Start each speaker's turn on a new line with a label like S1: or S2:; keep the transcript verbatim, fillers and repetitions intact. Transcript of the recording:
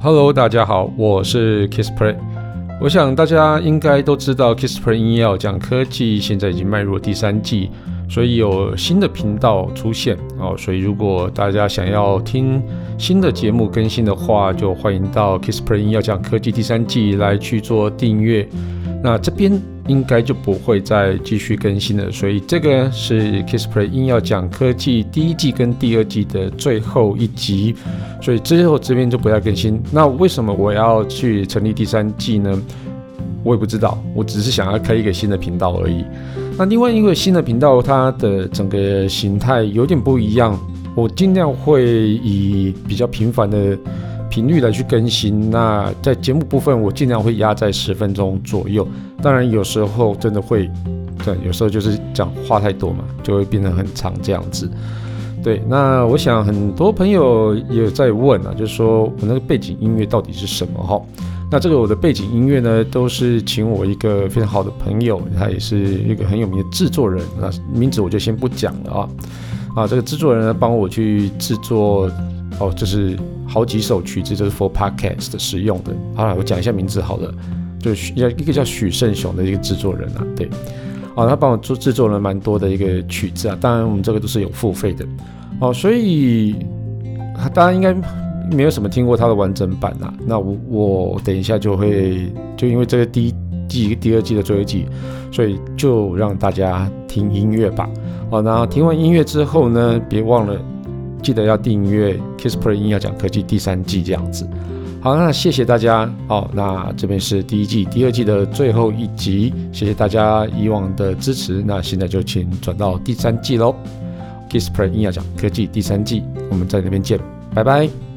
S1: Hello， 大家好，我是 Kissplay。我想大家应该都知道 Kissplay 音要讲科技现在已经迈入了第三季，所以有新的频道出现哦。所以如果大家想要听新的节目更新的话，就欢迎到 Kissplay 音要讲科技第三季来去做订阅。那这边应该就不会再继续更新了，所以这个是 Kissplay 音要讲科技第一季跟第二季的最后一集，所以之后这边就不再更新。那为什么我要去成立第三季呢？我也不知道，我只是想要开一个新的频道而已。那另外一个新的频道，它的整个形态有点不一样，我尽量会以比较频繁的频率来去更新。那在节目部分，我尽量会压在十分钟左右。当然，有时候真的会，对，有时候就是讲话太多嘛，就会变得很长这样子。对，那我想很多朋友也有在问啊，就是说我那个背景音乐到底是什么哈？那这个我的背景音乐呢，都是请我一个非常好的朋友，他也是一个很有名的制作人，那名字我就先不讲了啊。啊，这个制作人呢，帮我去制作。哦，就是好几首曲子，就是 for podcast 使用的。好了，我讲一下名字好了，就是一个叫许胜雄的一个制作人啊，对，哦，他帮我做制作了蛮多的一个曲子啊，当然我们这个都是有付费的，哦，所以大家应该没有什么听过他的完整版啊。那我我等一下就会，就因为这个第一季、第二季的最后一季，所以就让大家听音乐吧。哦，然后听完音乐之后呢，别忘了。记得要订阅 Kissplay 音要讲科技第三季这样子。好，那谢谢大家。好，那这边是第一季、第二季的最后一集，谢谢大家以往的支持。那现在就请转到第三季喽。Kissplay 音要讲科技第三季，我们在那边见，拜拜。